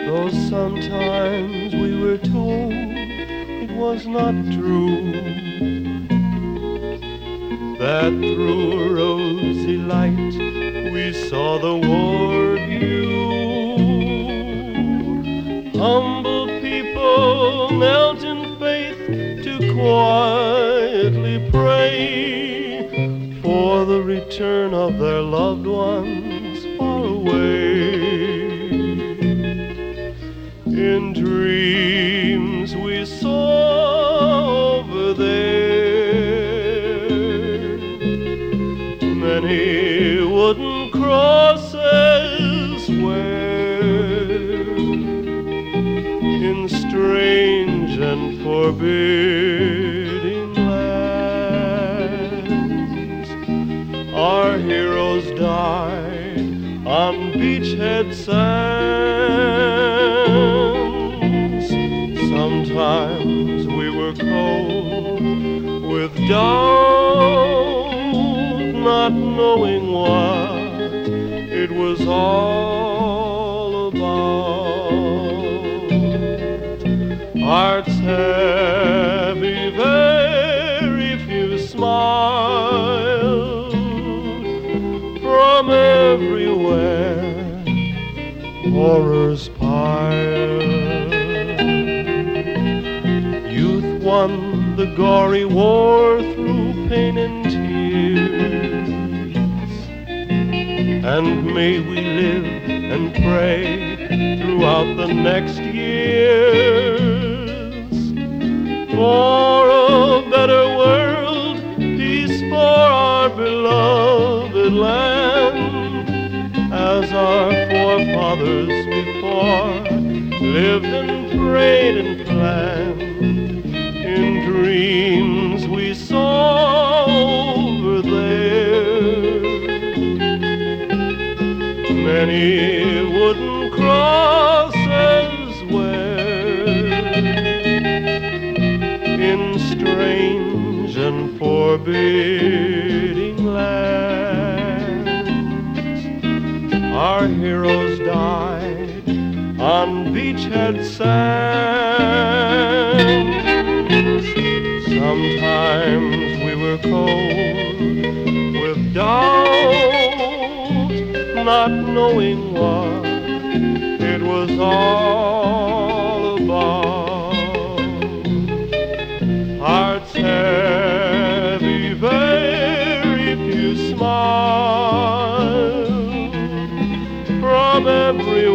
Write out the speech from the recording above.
Though sometimes we were told it was not true, that through a rosy light we saw the war view. Humble people knelt in faith to quietly pray for the return of their loved ones far away. In dreams we saw over there many wooden crosses where in strange and forbidding lands our heroes died on beachhead sands. Sometimes we were cold with doubt, not knowing what it was all about. Hearts heavy, very few smiled. From everywhere horrors piled. Youth won the gory war through pain and tears, and may we live and pray throughout the next years for a better world, peace for our beloved land, as our forefathers before lived and prayed and planned. In dreams we saw over there many wooden crosses where in strange and forbidding lands our heroes died on beachhead sands. Sometimes we were cold with doubt, not knowing what it was all about. Hearts heavy, very few smiled. From every